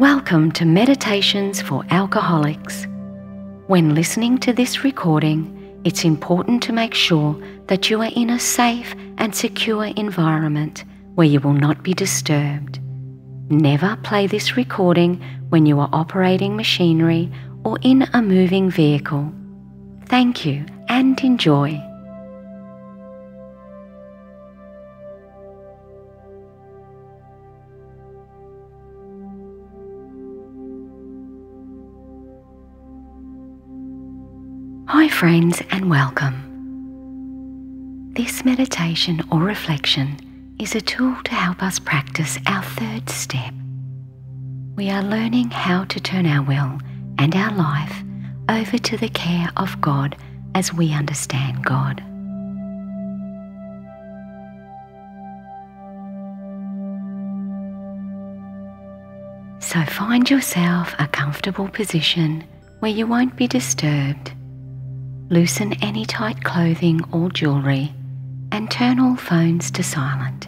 Welcome to Meditations for Alcoholics. When listening to this recording, it's important to make sure that you are in a safe and secure environment where you will not be disturbed. Never play this recording when you are operating machinery or in a moving vehicle. Thank you and enjoy. Hi friends and welcome. This meditation or reflection is a tool to help us practice our third step. We are learning how to turn our will and our life over to the care of God as we understand God. So find yourself a comfortable position where you won't be disturbed. Loosen any tight clothing or jewellery and turn all phones to silent.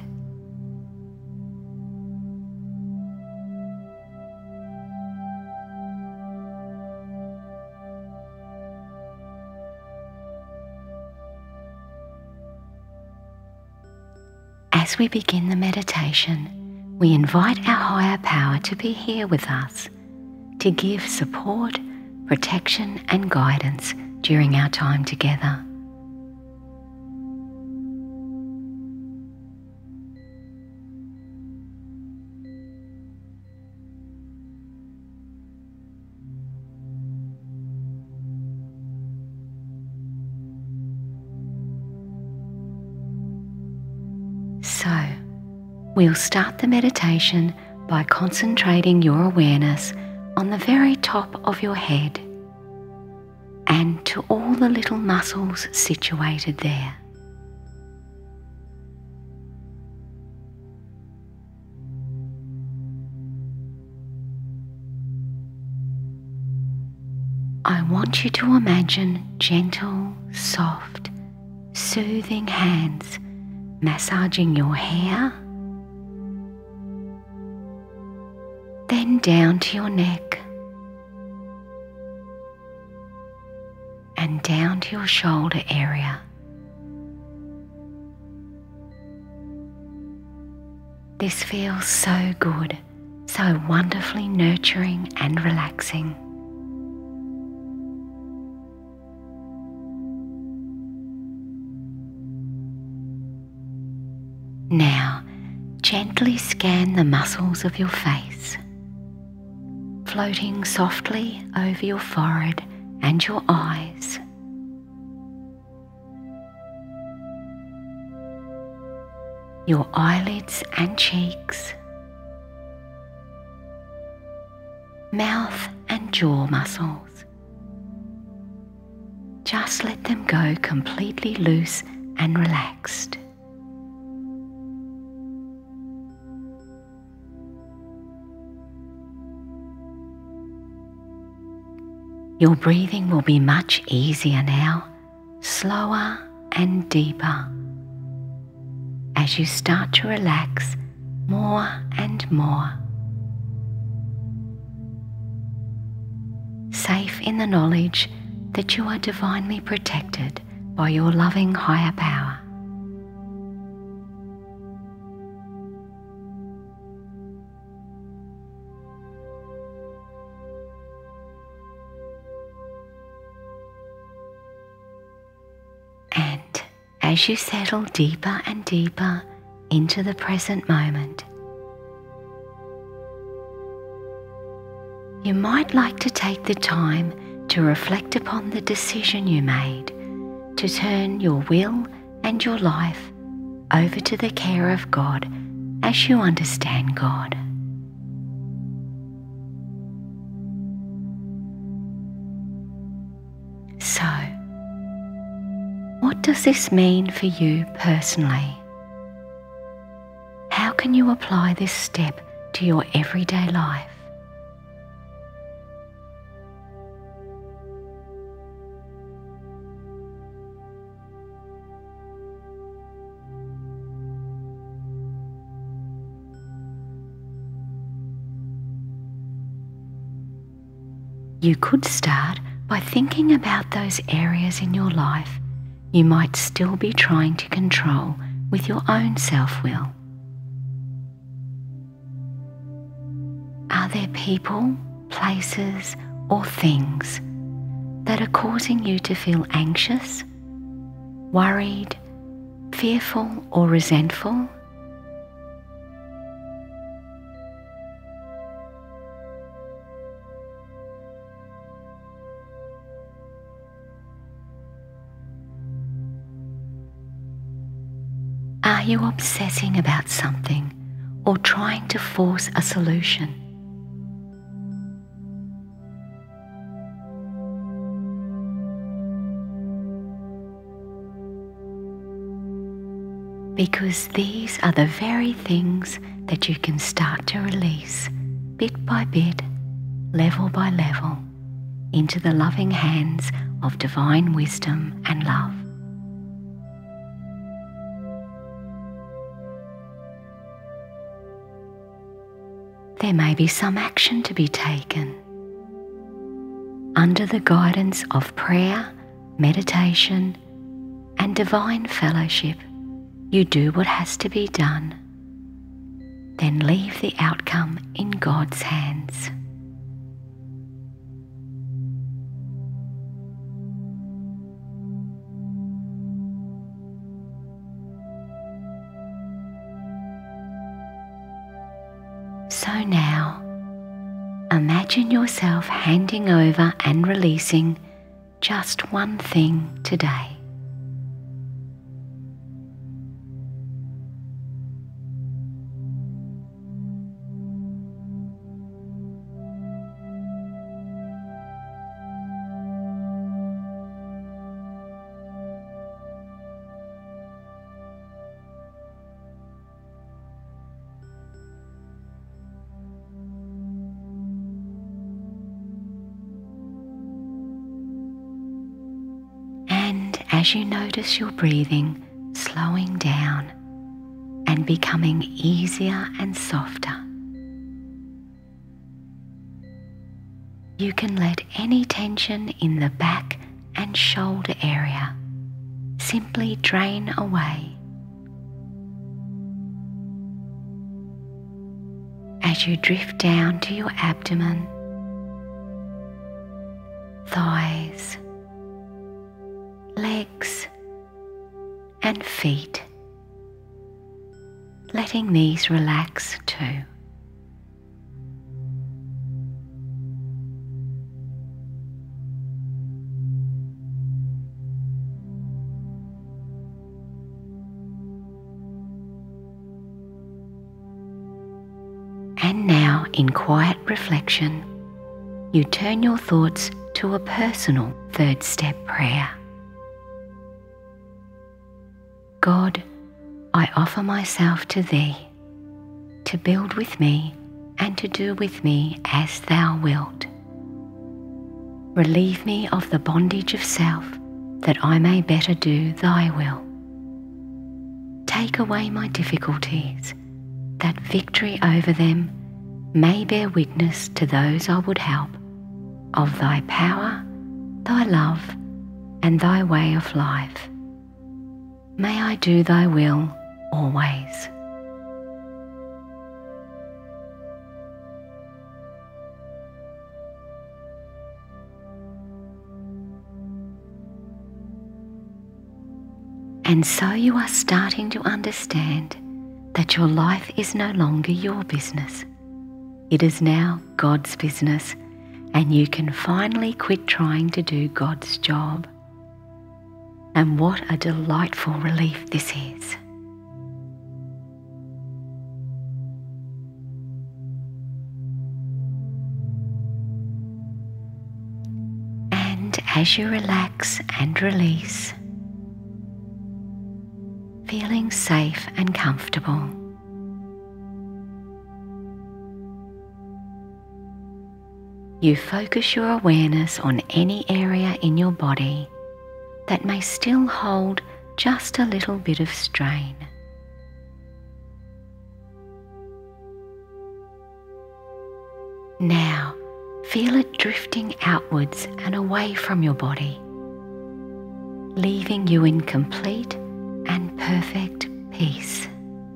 As we begin the meditation, we invite our higher power to be here with us, to give support, protection and guidance during our time together. So, we'll start the meditation by concentrating your awareness on the very top of your head and to all the little muscles situated there. I want you to imagine gentle, soft, soothing hands massaging your hair, then down to your neck, and down to your shoulder area. This feels so good, so wonderfully nurturing and relaxing. Now, gently scan the muscles of your face, floating softly over your forehead and your eyes. Your eyelids and cheeks, mouth and jaw muscles. Just let them go completely loose and relaxed. Your breathing will be much easier now, slower and deeper, as you start to relax more and more. Safe in the knowledge that you are divinely protected by your loving higher power. As you settle deeper and deeper into the present moment, you might like to take the time to reflect upon the decision you made to turn your will and your life over to the care of God as you understand God. So, what does this mean for you personally? How can you apply this step to your everyday life? You could start by thinking about those areas in your life you might still be trying to control with your own self-will. Are there people, places, or things that are causing you to feel anxious, worried, fearful, or resentful? Are you obsessing about something or trying to force a solution? Because these are the very things that you can start to release bit by bit, level by level, into the loving hands of divine wisdom and love. There may be some action to be taken. Under the guidance of prayer, meditation, and divine fellowship, you do what has to be done. Then leave the outcome in God's hands. So now, imagine yourself handing over and releasing just one thing today. As you notice your breathing slowing down and becoming easier and softer, you can let any tension in the back and shoulder area simply drain away. As you drift down to your abdomen, thighs, legs and feet, letting these relax too. And now, in quiet reflection, you turn your thoughts to a personal third step prayer. God, I offer myself to Thee, to build with me and to do with me as Thou wilt. Relieve me of the bondage of self, that I may better do Thy will. Take away my difficulties, that victory over them may bear witness to those I would help, of Thy power, Thy love, and Thy way of life. May I do Thy will always. And so you are starting to understand that your life is no longer your business. It is now God's business, and you can finally quit trying to do God's job. And what a delightful relief this is. And as you relax and release, feeling safe and comfortable, you focus your awareness on any area in your body that may still hold just a little bit of strain. Now, Feel it drifting outwards and away from your body, leaving you in complete and perfect peace.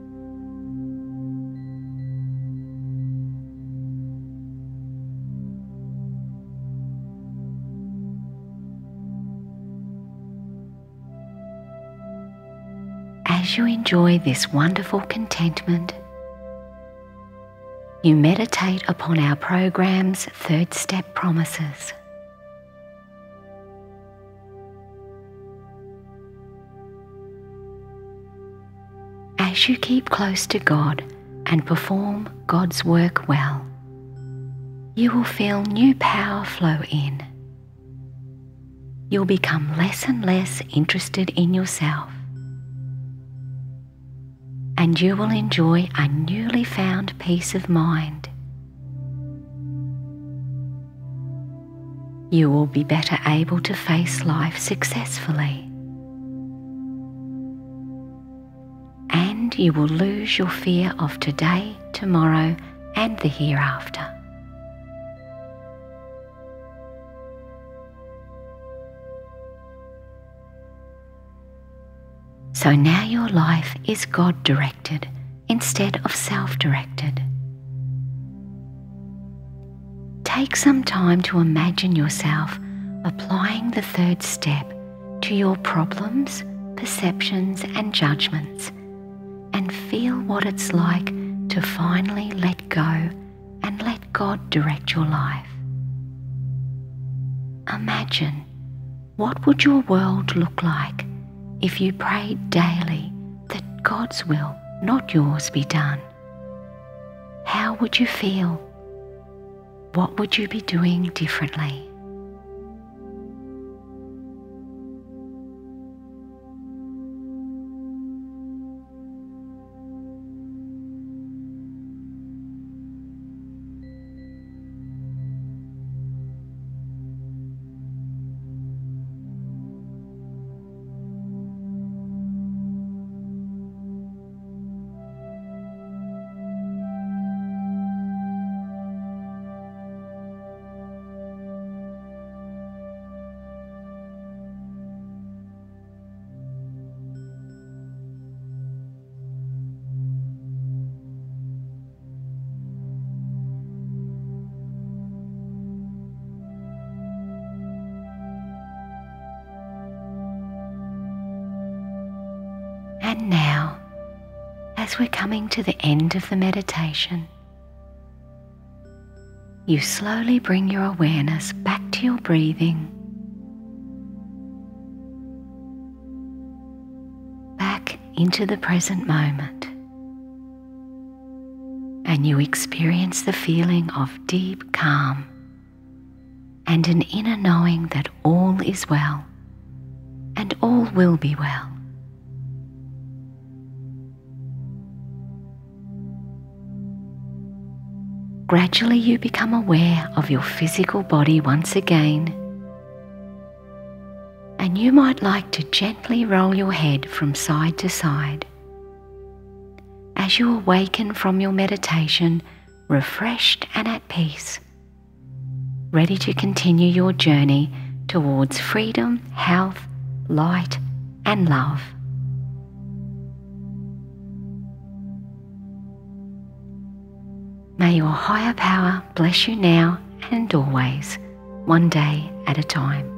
As you enjoy this wonderful contentment, you meditate upon our program's third step promises. As you keep close to God and perform God's work well, you will feel new power flow in. You'll become less and less interested in yourself, and you will enjoy a newly found peace of mind. You will be better able to face life successfully, and you will lose your fear of today, tomorrow, and the hereafter. So now your life is God-directed instead of self-directed. Take some time to imagine yourself applying the third step to your problems, perceptions, and judgments, and feel what it's like to finally let go and let God direct your life. Imagine, what would your world look like if you prayed daily that God's will, not yours, be done? How would you feel? What would you be doing differently? And now, as we're coming to the end of the meditation, you slowly bring your awareness back to your breathing, back into the present moment, and you experience the feeling of deep calm and an inner knowing that all is well and all will be well. Gradually you become aware of your physical body once again, and you might like to gently roll your head from side to side as you awaken from your meditation, refreshed and at peace, ready to continue your journey towards freedom, health, light, and love. May your higher power bless you now and always, one day at a time.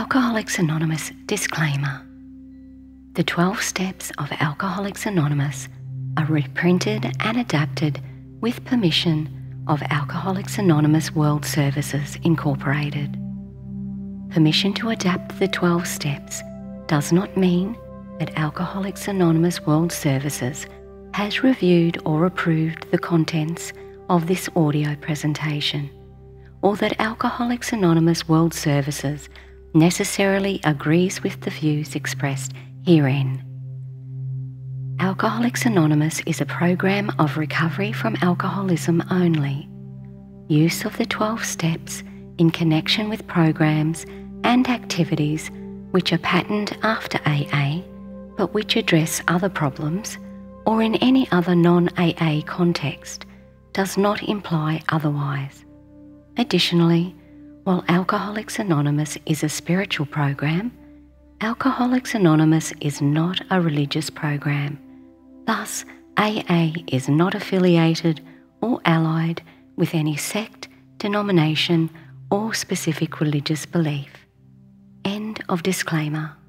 Alcoholics Anonymous disclaimer. The 12 steps of Alcoholics Anonymous are reprinted and adapted with permission of Alcoholics Anonymous World Services Incorporated. Permission to adapt the 12 steps does not mean that Alcoholics Anonymous World Services has reviewed or approved the contents of this audio presentation, or that Alcoholics Anonymous World Services necessarily agrees with the views expressed herein. Alcoholics Anonymous is a program of recovery from alcoholism only. Use of the 12 steps in connection with programs and activities which are patterned after AA but which address other problems or in any other non-AA context does not imply otherwise. Additionally, while Alcoholics Anonymous is a spiritual program, Alcoholics Anonymous is not a religious program. Thus, AA is not affiliated or allied with any sect, denomination, or specific religious belief. End of disclaimer.